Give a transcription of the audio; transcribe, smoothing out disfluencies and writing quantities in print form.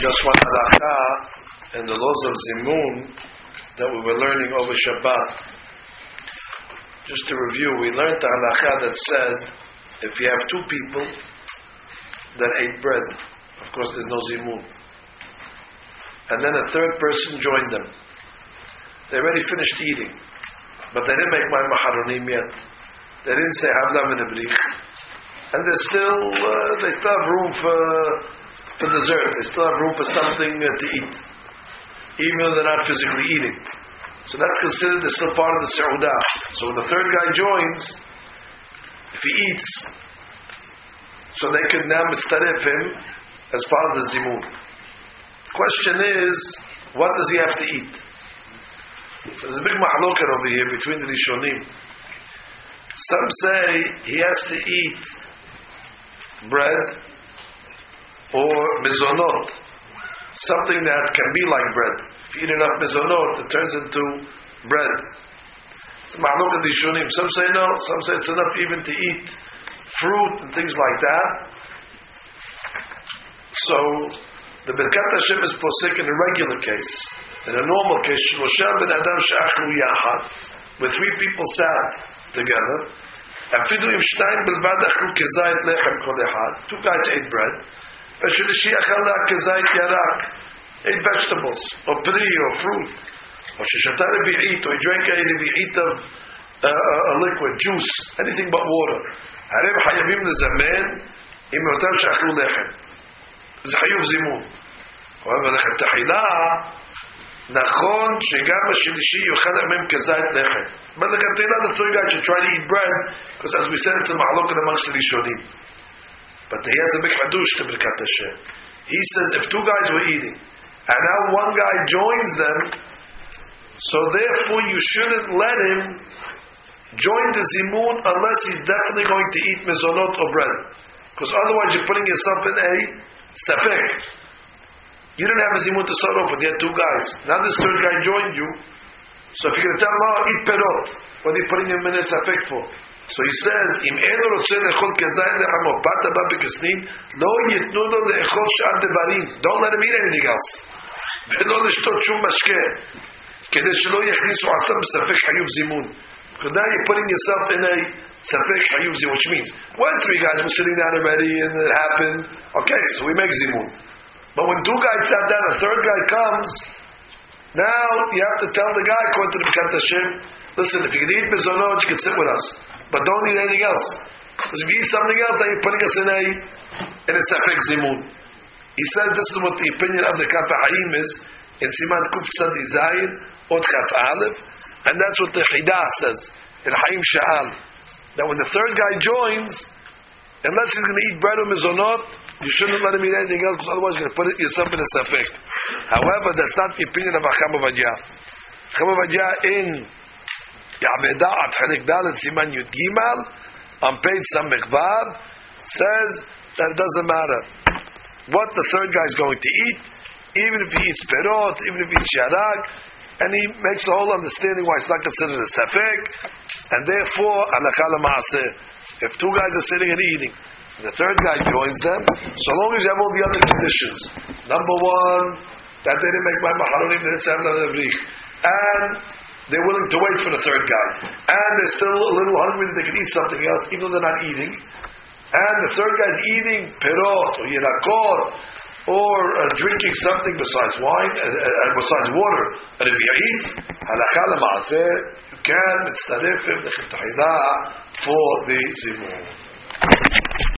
Just one halakha in the laws of Zimun that we were learning over Shabbat. Just to review, we learned the halakha that said if you have two people that ate bread, of course there's no Zimun, and then a third person joined them. They already finished eating, but they didn't make my maharonim yet. They didn't say havla min abrich, and they still have room for dessert. They still have room for something to eat, even though they're not physically eating. So that's considered as still part of the seudah. So when the third guy joins, if he eats, so they could now mistarif him as part of the zimun. Question is, what does he have to eat? So there's a big mahloket over here between the Rishonim. Some say he has to eat bread or mizonot, something that can be like bread. If you eat enough mizonot, it turns into bread. It's mahloket Rishonim. Some say no, some say it's enough even to eat fruit and things like that. So the Birkat Hashem is posek in a regular case. In a normal case, Shlosha ben Adam she'achlu yachad, where three people sat together. Afidu im shtayim bilvad achlu kezayit lechem kol echad. Two guys ate bread. V'shlishi achal kezayit yarak, ate vegetables, or pri, or fruit. Or sheshata revi'it, or he drank a revi'it of a liquid, juice, anything but water. Harev hayavim lezamen im yotam she'achlu lechem. It's hayuv zimun. However, lechem tahila, נכון שגם השלישי יאכל מהם כזית לחם. But the third guy should try to eat bread, because as we said, it's a mahloket amongst the Rishonim. But he has a big hadush to Birkat Hashem. He says if two guys were eating, and now one guy joins them, so therefore you shouldn't let him join the zimun unless he's definitely going to eat mizonot or bread. Because otherwise you're putting yourself in a safek. You didn't have a zimun to start off with, you had two guys. Now this third guy joined you. So if you're going to tell him, eat perot, what are you putting him in a safek for? So he says, Im eno rotzeh le'echol kezayit lechem o bata ba b'kesnim, lo yitnu lo le'echol she'ar devarim. Don't let him eat anything else. Ve'lo l'shtot shum mashkeh, kedei shelo yechnisu asam b'safek hayuv zimun. Because now you're putting yourself in a safek hayuv zimun, which means, when three guys were sitting down already and it happened, okay, so we make zimun. But when two guys sat down, a third guy comes, now you have to tell the guy, according to the Birkat Hashem, listen, if you can eat mizonot, you can sit with us. But don't eat anything else. Because if you eat something else, then you're putting us in a safek zimun. He says this is what the opinion of the Kaf Ha'im is, in Siman Kuf Tzadi Zayin, Ot Kaf Aleph, and that's what the Chidah says, in Ha'im Sha'al, that when the third guy joins, unless he's going to eat bread or mizonot, you shouldn't let him eat anything else, because otherwise you're going to put yourself in a safek. However, that's not the opinion of Chacham Ovadia. Chacham Ovadia in Ya'avedah Chelik Dalet Siman Yud Gimal on page Samech Vav says that it doesn't matter what the third guy is going to eat, even if he eats perot, even if he eats sharak, and he makes the whole understanding why it's not considered a safek, and therefore halakha l'maaseh. If two guys are sitting and eating, and the third guy joins them, so long as you have all the other conditions. Number one, that they didn't make my maharonim, they didn't have another brich, and they're willing to wait for the third guy, and they're still a little hungry that they can eat something else, even though they're not eating, and the third guy's eating perot or yirakot or drinking something besides wine, besides water. And if you eat, halakha l'maaseh, you can mitzaref him for the zimun.